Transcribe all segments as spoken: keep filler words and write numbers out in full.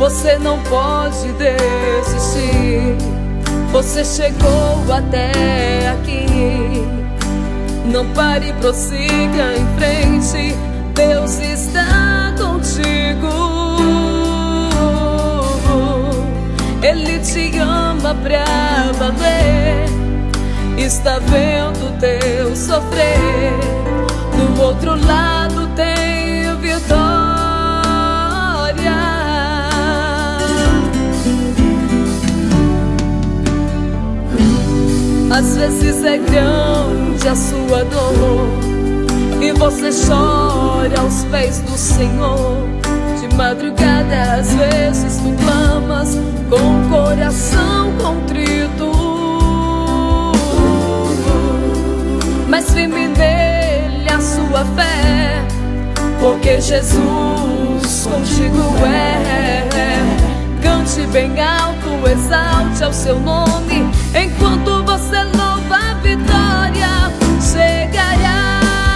Você não pode desistir. Você chegou até aqui. Não pare, prossiga em frente. Deus está contigo. Ele te ama pra valer. Está vendo teu sofrer. Do outro lado tem vitória. Às vezes é grande a sua dor e você chora aos pés do Senhor. De madrugada às vezes tu clamas com o coração contrito, mas firme nele a sua fé, porque Jesus contigo é. Cante bem alto, exalte ao seu nome, enquanto você louva a vitória chegará.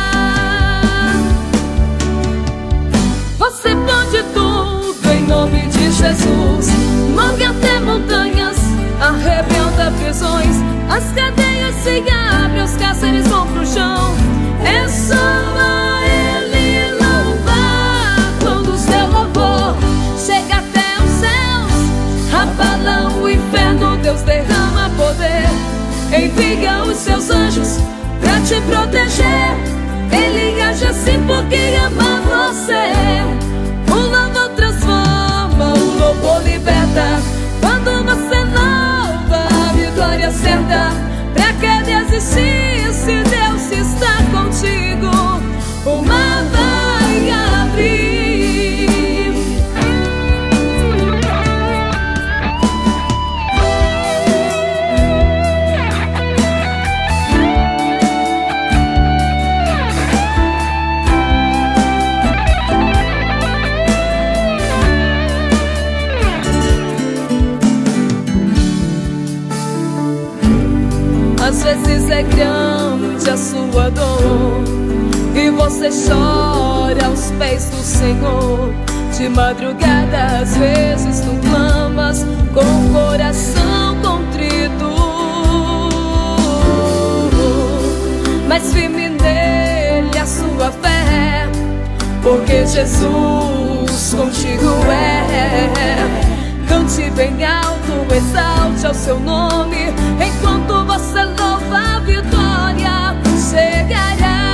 Você pode tudo em nome de Jesus. Move até montanhas, arrebenta prisões, as cadeias se abrem, os cárceres vão pro chão. É só a Ele louvar. Quando o seu louvor chega até os céus, abala o inferno, Deus derrama poder. Envia os seus anjos pra te proteger. Ele age assim porque ama você. O louvor transforma, o louvor liberta. Quando você louva, a vitória certa. Pra que desistir se Deus está contigo? O mar vai abrir. Às vezes é grande a sua dor e você chora aos pés do Senhor. De madrugada às vezes tu clamas com o coração contrito, mas firme nele a sua fé, porque Jesus contigo é. Cante bem alto, exalte ao seu nome, enquanto você louva a vitória chegará.